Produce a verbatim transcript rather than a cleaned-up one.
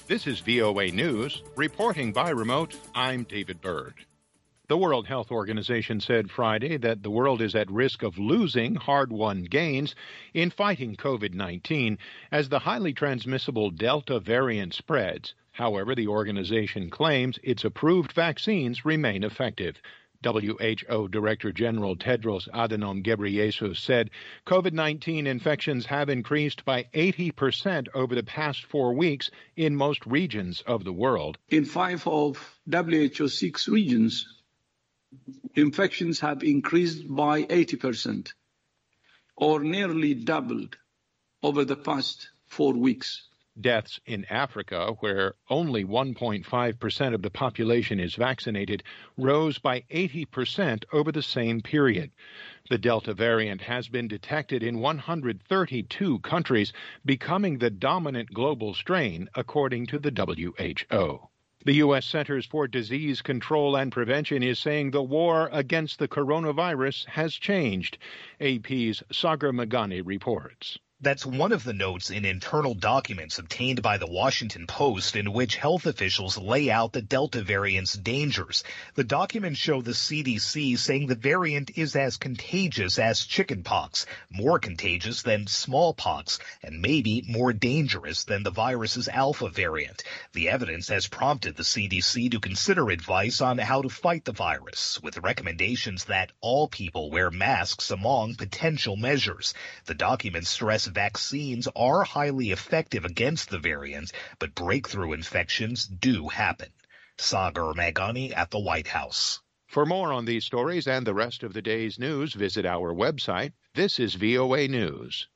This is V O A News. Reporting by remote, I'm David Byrd. The World Health Organization said Friday that the world is at risk of losing hard-won gains in fighting COVID nineteen as the highly transmissible Delta variant spreads. However, the organization claims its approved vaccines remain effective. W H O Director General Tedros Adhanom Ghebreyesus said COVID nineteen infections have increased by eighty percent over the past four weeks in most regions of the world. In five of W H O's six regions, infections have increased by eighty percent, or nearly doubled over the past four weeks. Deaths in Africa, where only one point five percent of the population is vaccinated, rose by eighty percent over the same period. The Delta variant has been detected in one hundred thirty-two countries, becoming the dominant global strain, according to the W H O. The U S Centers for Disease Control and Prevention is saying the war against the coronavirus has changed. A P's Sagar Meghani reports. That's one of the notes in internal documents obtained by the Washington Post in which health officials lay out the Delta variant's dangers. The documents show the C D C saying the variant is as contagious as chickenpox, more contagious than smallpox, and maybe more dangerous than the virus's alpha variant. The evidence has prompted the C D C to consider advice on how to fight the virus, with recommendations that all people wear masks among potential measures. The documents stress vaccines are highly effective against the variant, but breakthrough infections do happen. Sagar Meghani at the White House. For more on these stories and the rest of the day's news, visit our website. This is V O A News.